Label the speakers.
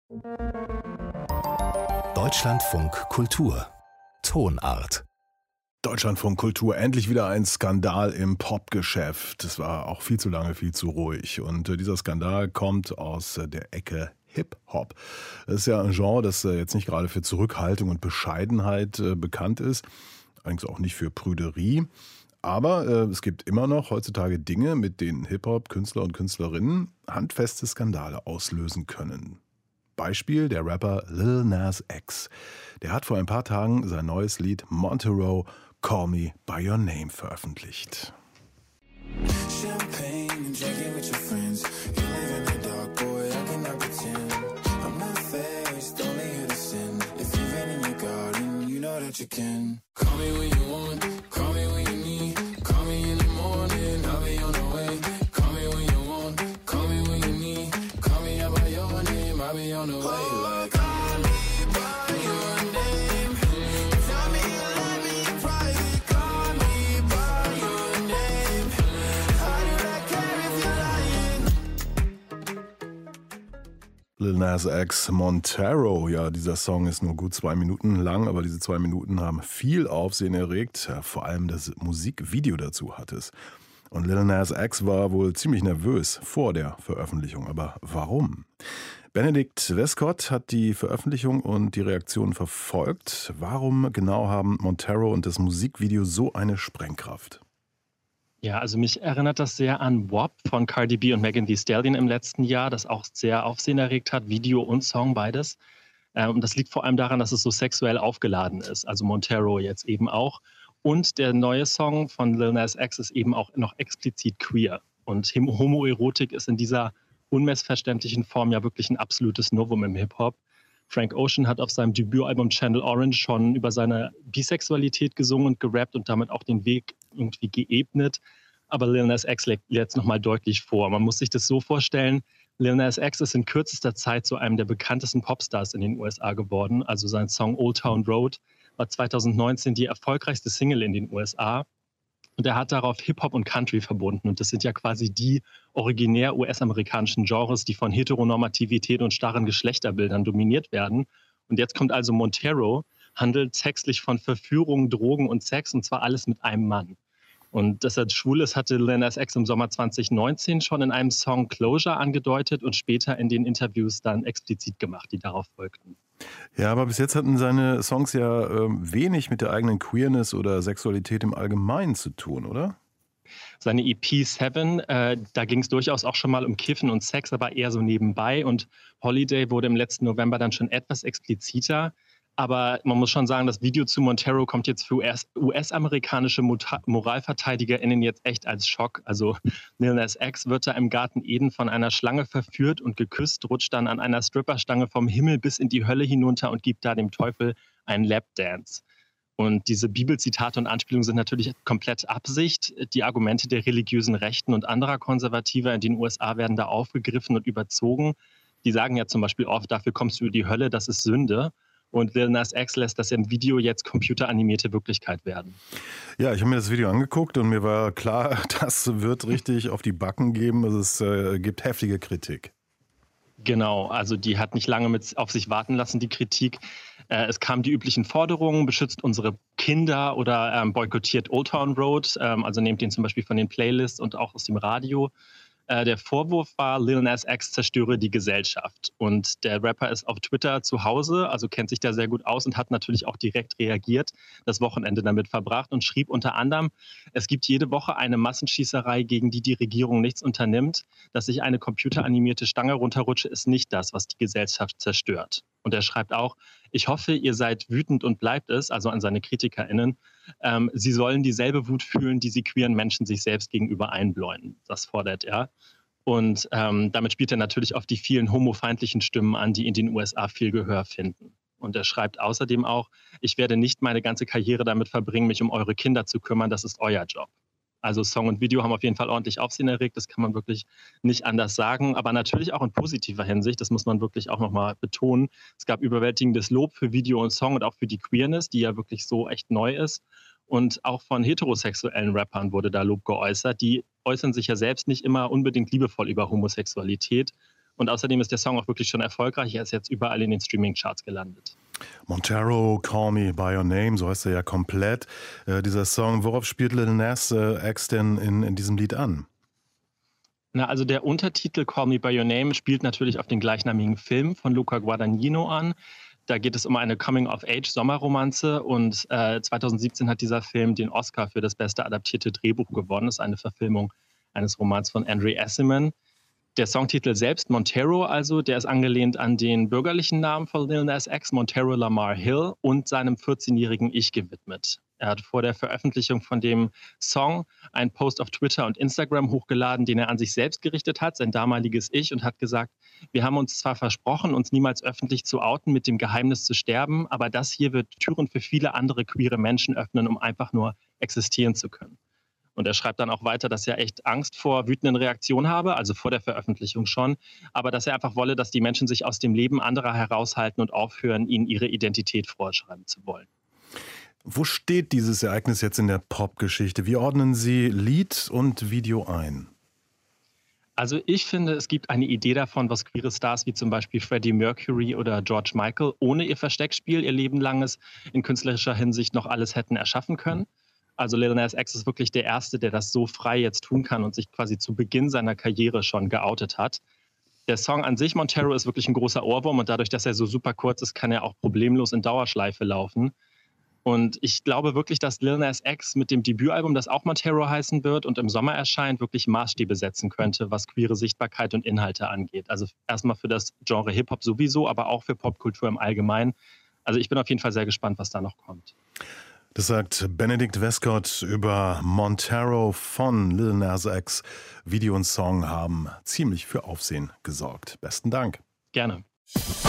Speaker 1: Deutschlandfunk Kultur Tonart.
Speaker 2: Deutschlandfunk Kultur, endlich wieder ein Skandal im Popgeschäft. Es war auch viel zu lange, viel zu ruhig. Und dieser Skandal kommt aus der Ecke Hip-Hop. Das ist ja ein Genre, das jetzt nicht gerade für Zurückhaltung und Bescheidenheit bekannt ist. Allerdings auch nicht für Prüderie. Aber es gibt immer noch heutzutage Dinge, mit denen Hip-Hop-Künstler und Künstlerinnen handfeste Skandale auslösen können. Beispiel der Rapper Lil Nas X. Der hat vor ein paar Tagen sein neues Lied Montero, Call Me By Your Name veröffentlicht. Lil Nas X, Montero. Ja, dieser Song ist nur gut 2 Minuten lang, aber diese 2 Minuten haben viel Aufsehen erregt. Ja, vor allem das Musikvideo dazu hat es. Und Lil Nas X war wohl ziemlich nervös vor der Veröffentlichung. Aber warum? Benedikt Westcott hat die Veröffentlichung und die Reaktionen verfolgt. Warum genau haben Montero und das Musikvideo so eine Sprengkraft?
Speaker 3: Ja, also mich erinnert das sehr an WAP von Cardi B und Megan Thee Stallion im letzten Jahr, das auch sehr Aufsehen erregt hat, Video und Song beides. Und das liegt vor allem daran, dass es so sexuell aufgeladen ist, also Montero jetzt eben auch. Und der neue Song von Lil Nas X ist eben auch noch explizit queer. Und Homoerotik ist in dieser unmissverständlichen Form ja wirklich ein absolutes Novum im Hip-Hop. Frank Ocean hat auf seinem Debütalbum Channel Orange schon über seine Bisexualität gesungen und gerappt und damit auch den Weg irgendwie geebnet. Aber Lil Nas X legt jetzt nochmal deutlich vor. Man muss sich das so vorstellen, Lil Nas X ist in kürzester Zeit zu einem der bekanntesten Popstars in den USA geworden. Also sein Song Old Town Road war 2019 die erfolgreichste Single in den USA. Und er hat darauf Hip-Hop und Country verbunden. Und das sind ja quasi die originär US-amerikanischen Genres, die von Heteronormativität und starren Geschlechterbildern dominiert werden. Und jetzt kommt also Montero, handelt textlich von Verführung, Drogen und Sex, und zwar alles mit einem Mann. Und dass er schwul ist, hatte Lil Nas X im Sommer 2019 schon in einem Song Closure angedeutet und später in den Interviews dann explizit gemacht, die darauf folgten.
Speaker 2: Ja, aber bis jetzt hatten seine Songs ja wenig mit der eigenen Queerness oder Sexualität im Allgemeinen zu tun, oder?
Speaker 3: Seine EP Seven, da ging es durchaus auch schon mal um Kiffen und Sex, aber eher so nebenbei. Und Holiday wurde im letzten November dann schon etwas expliziter. Aber man muss schon sagen, das Video zu Montero kommt jetzt für US-amerikanische MoralverteidigerInnen jetzt echt als Schock. Also Lil Nas X wird da im Garten Eden von einer Schlange verführt und geküsst, rutscht dann an einer Stripperstange vom Himmel bis in die Hölle hinunter und gibt da dem Teufel einen Lapdance. Und diese Bibelzitate und Anspielungen sind natürlich komplett Absicht. Die Argumente der religiösen Rechten und anderer Konservativer in den USA werden da aufgegriffen und überzogen. Die sagen ja zum Beispiel oft, dafür kommst du in die Hölle, das ist Sünde. Und Lil Nas X lässt das im Video jetzt computeranimierte Wirklichkeit werden.
Speaker 2: Ja, ich habe mir das Video angeguckt und mir war klar, das wird richtig auf die Backen geben. Also es gibt heftige Kritik.
Speaker 3: Genau, also die hat nicht lange auf sich warten lassen, die Kritik. Es kamen die üblichen Forderungen, beschützt unsere Kinder oder boykottiert Old Town Road, also nehmt den zum Beispiel von den Playlists und auch aus dem Radio. Der Vorwurf war, Lil Nas X zerstöre die Gesellschaft. Und der Rapper ist auf Twitter zu Hause, also kennt sich da sehr gut aus und hat natürlich auch direkt reagiert, das Wochenende damit verbracht und schrieb unter anderem, es gibt jede Woche eine Massenschießerei, gegen die die Regierung nichts unternimmt. Dass sich eine computeranimierte Stange runterrutsche, ist nicht das, was die Gesellschaft zerstört. Und er schreibt auch, ich hoffe, ihr seid wütend und bleibt es, also an seine KritikerInnen. Sie sollen dieselbe Wut fühlen, die sie queeren Menschen sich selbst gegenüber einbläuen. Das fordert er. Und damit spielt er natürlich auf die vielen homofeindlichen Stimmen an, die in den USA viel Gehör finden. Und er schreibt außerdem auch, ich werde nicht meine ganze Karriere damit verbringen, mich um eure Kinder zu kümmern, das ist euer Job. Also Song und Video haben auf jeden Fall ordentlich Aufsehen erregt, das kann man wirklich nicht anders sagen, aber natürlich auch in positiver Hinsicht, das muss man wirklich auch nochmal betonen. Es gab überwältigendes Lob für Video und Song und auch für die Queerness, die ja wirklich so echt neu ist. Und auch von heterosexuellen Rappern wurde da Lob geäußert. Die äußern sich ja selbst nicht immer unbedingt liebevoll über Homosexualität. Und außerdem ist der Song auch wirklich schon erfolgreich. Er ist jetzt überall in den Streaming-Charts gelandet.
Speaker 2: Montero, Call Me By Your Name, so heißt er ja komplett. Dieser Song, worauf spielt Lil Nas X denn in diesem Lied an?
Speaker 3: Na, also der Untertitel Call Me By Your Name spielt natürlich auf den gleichnamigen Film von Luca Guadagnino an. Da geht es um eine Coming-of-Age-Sommerromanze und 2017 hat dieser Film den Oscar für das beste adaptierte Drehbuch gewonnen. Das ist eine Verfilmung eines Romans von Andre Aciman. Der Songtitel selbst, Montero also, der ist angelehnt an den bürgerlichen Namen von Lil Nas X, Montero Lamar Hill, und seinem 14-jährigen Ich gewidmet. Er hat vor der Veröffentlichung von dem Song einen Post auf Twitter und Instagram hochgeladen, den er an sich selbst gerichtet hat, sein damaliges Ich, und hat gesagt: Wir haben uns zwar versprochen, uns niemals öffentlich zu outen, mit dem Geheimnis zu sterben, aber das hier wird Türen für viele andere queere Menschen öffnen, um einfach nur existieren zu können. Und er schreibt dann auch weiter, dass er echt Angst vor wütenden Reaktionen habe, also vor der Veröffentlichung schon, aber dass er einfach wolle, dass die Menschen sich aus dem Leben anderer heraushalten und aufhören, ihnen ihre Identität vorschreiben zu wollen.
Speaker 2: Wo steht dieses Ereignis jetzt in der Popgeschichte? Wie ordnen Sie Lied und Video ein?
Speaker 3: Also ich finde, es gibt eine Idee davon, was queere Stars wie zum Beispiel Freddie Mercury oder George Michael ohne ihr Versteckspiel ihr Leben langes in künstlerischer Hinsicht noch alles hätten erschaffen können. Also Lil Nas X ist wirklich der Erste, der das so frei jetzt tun kann und sich quasi zu Beginn seiner Karriere schon geoutet hat. Der Song an sich, Montero, ist wirklich ein großer Ohrwurm und dadurch, dass er so super kurz ist, kann er auch problemlos in Dauerschleife laufen. Und ich glaube wirklich, dass Lil Nas X mit dem Debütalbum, das auch Montero heißen wird und im Sommer erscheint, wirklich Maßstäbe setzen könnte, was queere Sichtbarkeit und Inhalte angeht. Also erstmal für das Genre Hip-Hop sowieso, aber auch für Popkultur im Allgemeinen. Also ich bin auf jeden Fall sehr gespannt, was da noch kommt.
Speaker 2: Das sagt Benedikt Westcott über Montero von Lil Nas X. Video und Song haben ziemlich für Aufsehen gesorgt. Besten Dank.
Speaker 3: Gerne.